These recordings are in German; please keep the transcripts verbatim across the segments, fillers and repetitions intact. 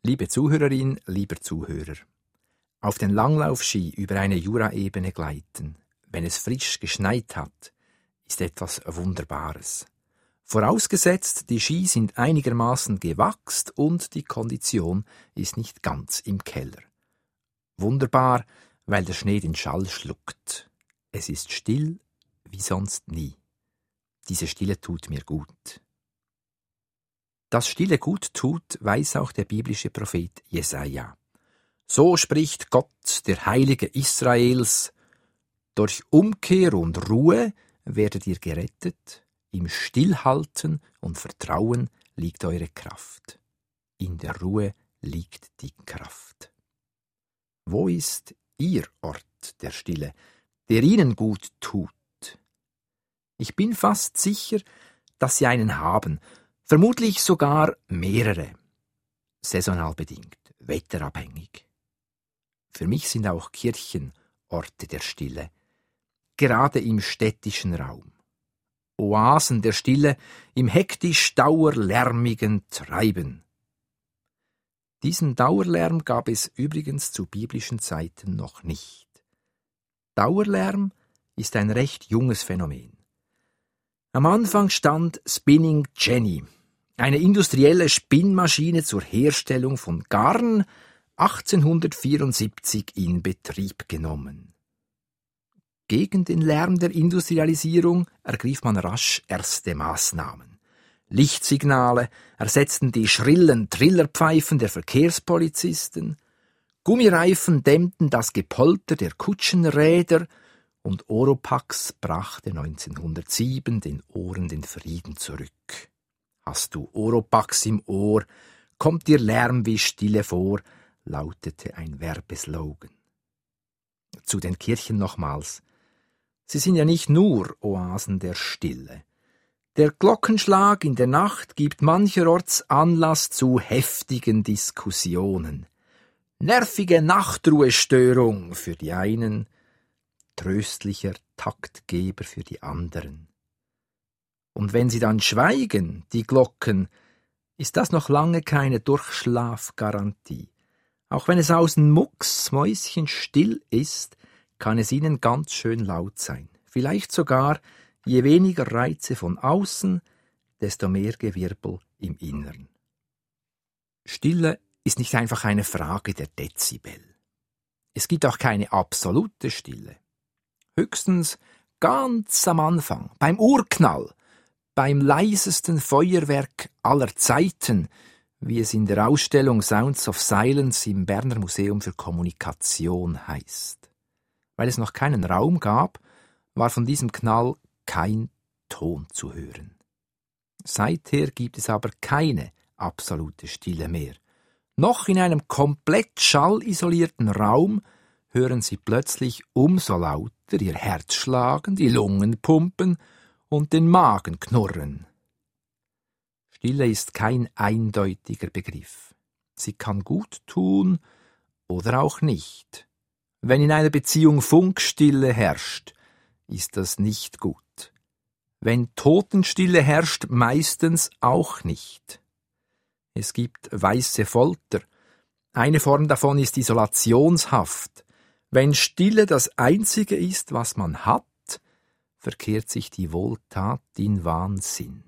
Liebe Zuhörerin, lieber Zuhörer, auf den Langlaufski über eine Juraebene gleiten, wenn es frisch geschneit hat, ist etwas Wunderbares. Vorausgesetzt, die Ski sind einigermaßen gewachst und die Kondition ist nicht ganz im Keller. Wunderbar, weil der Schnee den Schall schluckt. Es ist still wie sonst nie. Diese Stille tut mir gut. Dass Stille gut tut, weiß auch der biblische Prophet Jesaja. So spricht Gott, der Heilige Israels: Durch Umkehr und Ruhe werdet ihr gerettet, im Stillhalten und Vertrauen liegt eure Kraft. In der Ruhe liegt die Kraft. Wo ist Ihr Ort der Stille, der Ihnen gut tut? Ich bin fast sicher, dass Sie einen haben, vermutlich sogar mehrere. Saisonal bedingt, wetterabhängig. Für mich sind auch Kirchen Orte der Stille, gerade im städtischen Raum. Oasen der Stille im hektisch dauerlärmigen Treiben. Diesen Dauerlärm gab es übrigens zu biblischen Zeiten noch nicht. Dauerlärm ist ein recht junges Phänomen. Am Anfang stand Spinning Jenny, eine industrielle Spinnmaschine zur Herstellung von Garn, achtzehnhundertvierundsiebzig in Betrieb genommen. Gegen den Lärm der Industrialisierung ergriff man rasch erste Maßnahmen. Lichtsignale ersetzten die schrillen Trillerpfeifen der Verkehrspolizisten, Gummireifen dämmten das Gepolter der Kutschenräder und Oropax brachte neunzehnhundertsieben den Ohren den Frieden zurück. Hast du Oropax im Ohr, kommt dir Lärm wie Stille vor, lautete ein Werbeslogan. Zu den Kirchen nochmals. Sie sind ja nicht nur Oasen der Stille. Der Glockenschlag in der Nacht gibt mancherorts Anlass zu heftigen Diskussionen. Nervige Nachtruhestörung für die einen, tröstlicher Taktgeber für die anderen. Und wenn sie dann schweigen, die Glocken, ist das noch lange keine Durchschlafgarantie. Auch wenn es außen mucksmäuschenstill ist, kann es ihnen ganz schön laut sein. Vielleicht sogar, je weniger Reize von außen, desto mehr Gewirbel im Innern. Stille ist nicht einfach eine Frage der Dezibel. Es gibt auch keine absolute Stille. Höchstens ganz am Anfang, beim Urknall, beim leisesten Feuerwerk aller Zeiten, wie es in der Ausstellung Sounds of Silence im Berner Museum für Kommunikation heißt. Weil es noch keinen Raum gab, war von diesem Knall kein Ton zu hören. Seither gibt es aber keine absolute Stille mehr. Noch in einem komplett schallisolierten Raum hören sie plötzlich umso lauter ihr Herz schlagen, die Lungen pumpen und den Magen knurren. Stille ist kein eindeutiger Begriff. Sie kann gut tun oder auch nicht. Wenn in einer Beziehung Funkstille herrscht, ist das nicht gut. Wenn Totenstille herrscht, meistens auch nicht. Es gibt weiße Folter. Eine Form davon ist Isolationshaft. Wenn Stille das Einzige ist, was man hat, verkehrt sich die Wohltat in Wahnsinn.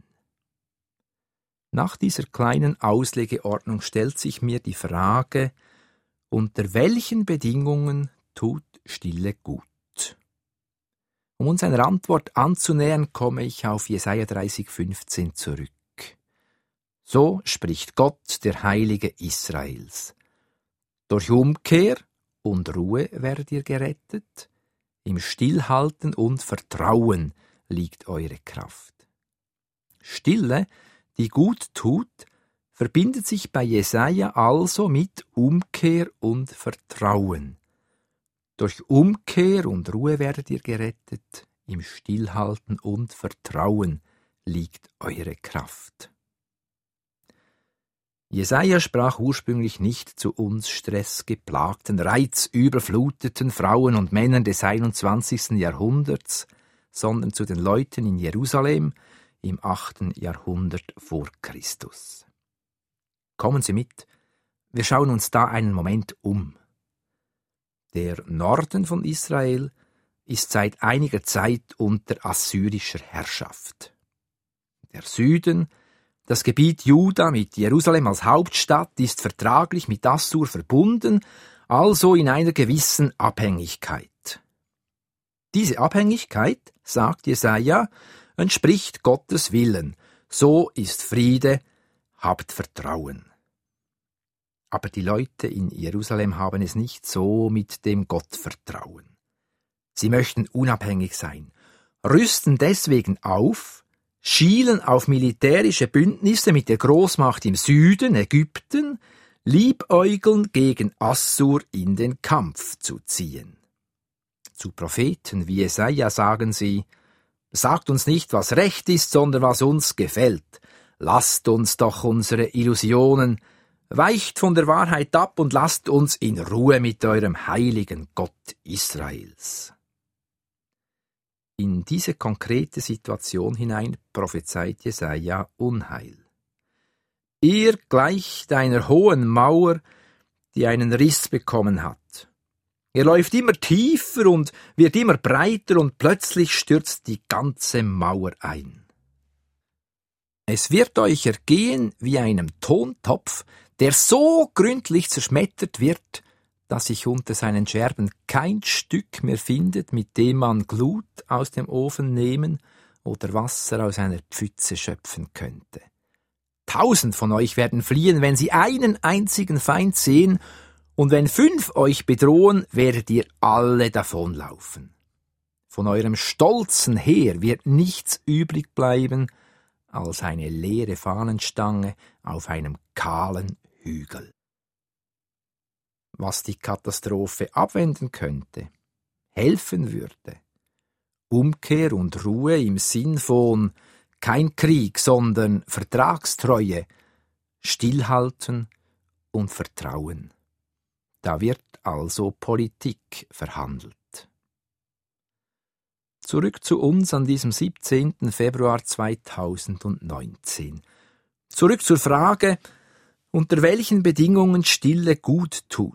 Nach dieser kleinen Auslegeordnung stellt sich mir die Frage, unter welchen Bedingungen tut Stille gut? Um uns einer Antwort anzunähern, komme ich auf Jesaja dreißig fünfzehn zurück. So spricht Gott, der Heilige Israels. Durch Umkehr und Ruhe werdet ihr gerettet, im Stillhalten und Vertrauen liegt eure Kraft. Stille, die gut tut, verbindet sich bei Jesaja also mit Umkehr und Vertrauen. Durch Umkehr und Ruhe werdet ihr gerettet, im Stillhalten und Vertrauen liegt eure Kraft. Jesaja sprach ursprünglich nicht zu uns stressgeplagten, reizüberfluteten Frauen und Männern des einundzwanzigsten Jahrhunderts, sondern zu den Leuten in Jerusalem im achten Jahrhundert vor Christus. Kommen Sie mit, Wir schauen uns da einen Moment um. Der Norden von Israel ist seit einiger Zeit unter assyrischer Herrschaft. Der Süden, das Gebiet Juda mit Jerusalem als Hauptstadt, ist vertraglich mit Assur verbunden, also in einer gewissen Abhängigkeit. Diese Abhängigkeit, sagt Jesaja, entspricht Gottes Willen. So ist Friede, habt Vertrauen. Aber die Leute in Jerusalem haben es nicht so mit dem Gottvertrauen. Sie möchten unabhängig sein, rüsten deswegen auf, schielen auf militärische Bündnisse mit der Großmacht im Süden, Ägypten, liebäugeln gegen Assur in den Kampf zu ziehen. Zu Propheten wie Jesaja sagen sie: Sagt uns nicht, was recht ist, sondern was uns gefällt. Lasst uns doch unsere Illusionen, weicht von der Wahrheit ab und lasst uns in Ruhe mit eurem heiligen Gott Israels. In diese konkrete Situation hinein prophezeit Jesaja Unheil. Ihr gleicht einer hohen Mauer, die einen Riss bekommen hat. Er läuft immer tiefer und wird immer breiter und plötzlich stürzt die ganze Mauer ein. Es wird euch ergehen wie einem Tontopf, der so gründlich zerschmettert wird, dass sich unter seinen Scherben kein Stück mehr findet, mit dem man Glut aus dem Ofen nehmen oder Wasser aus einer Pfütze schöpfen könnte. Tausend von euch werden fliehen, wenn sie einen einzigen Feind sehen, und wenn fünf euch bedrohen, werdet ihr alle davonlaufen. Von eurem stolzen Heer wird nichts übrig bleiben als eine leere Fahnenstange auf einem kahlen Hügel. Was die Katastrophe abwenden könnte, helfen würde. Umkehr und Ruhe im Sinn von kein Krieg, sondern Vertragstreue, Stillhalten und Vertrauen. Da wird also Politik verhandelt. Zurück zu uns an diesem siebzehnten Februar zweitausendneunzehn. Zurück zur Frage, unter welchen Bedingungen Stille gut tut.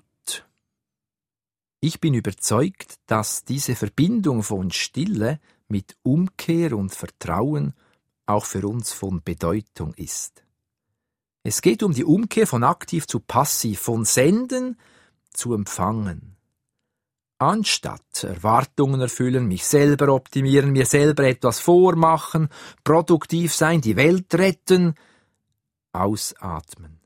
Ich bin überzeugt, dass diese Verbindung von Stille mit Umkehr und Vertrauen auch für uns von Bedeutung ist. Es geht um die Umkehr von aktiv zu passiv, von Senden zu empfangen. Anstatt Erwartungen erfüllen, mich selber optimieren, mir selber etwas vormachen, produktiv sein, die Welt retten, ausatmen.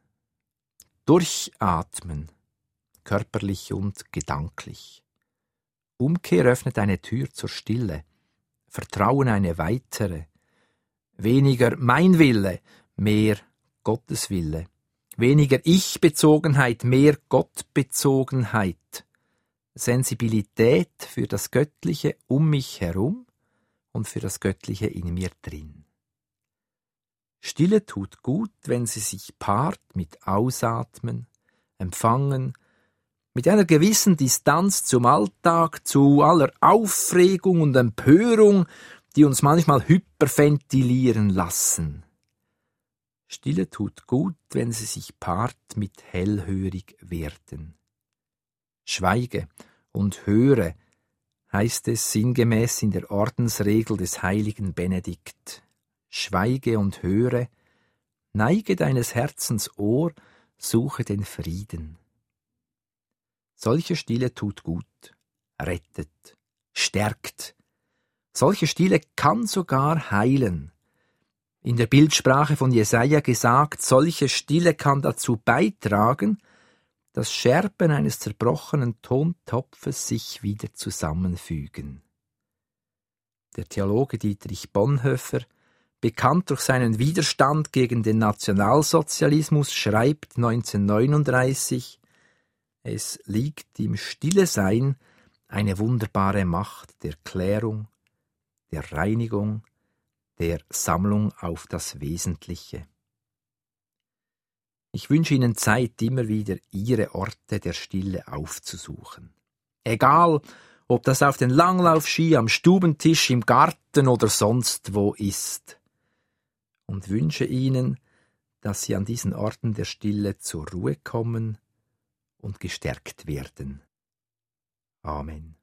Durchatmen, körperlich und gedanklich. Umkehr öffnet eine Tür zur Stille, Vertrauen eine weitere. Weniger mein Wille, mehr Gottes Wille. Weniger Ich-Bezogenheit, mehr Gottbezogenheit. Sensibilität für das Göttliche um mich herum und für das Göttliche in mir drin. Stille tut gut, wenn sie sich paart mit Ausatmen, Empfangen, mit einer gewissen Distanz zum Alltag, zu aller Aufregung und Empörung, die uns manchmal hyperventilieren lassen. Stille tut gut, wenn sie sich paart mit hellhörig werden. Schweige und höre, heißt es sinngemäß in der Ordensregel des heiligen Benedikt. Schweige und höre, neige deines Herzens Ohr, suche den Frieden. Solche Stille tut gut, rettet, stärkt. Solche Stille kann sogar heilen. In der Bildsprache von Jesaja gesagt, solche Stille kann dazu beitragen, dass Scherben eines zerbrochenen Tontopfes sich wieder zusammenfügen. Der Theologe Dietrich Bonhoeffer, bekannt durch seinen Widerstand gegen den Nationalsozialismus, schreibt neunzehnhundertneununddreißig, es liegt im Stillesein eine wunderbare Macht der Klärung, der Reinigung, der Sammlung auf das Wesentliche. Ich wünsche Ihnen Zeit, immer wieder Ihre Orte der Stille aufzusuchen. Egal, ob das auf den Langlaufski, am Stubentisch, im Garten oder sonst wo ist. Und wünsche Ihnen, dass sie an diesen Orten der Stille zur Ruhe kommen und gestärkt werden. Amen.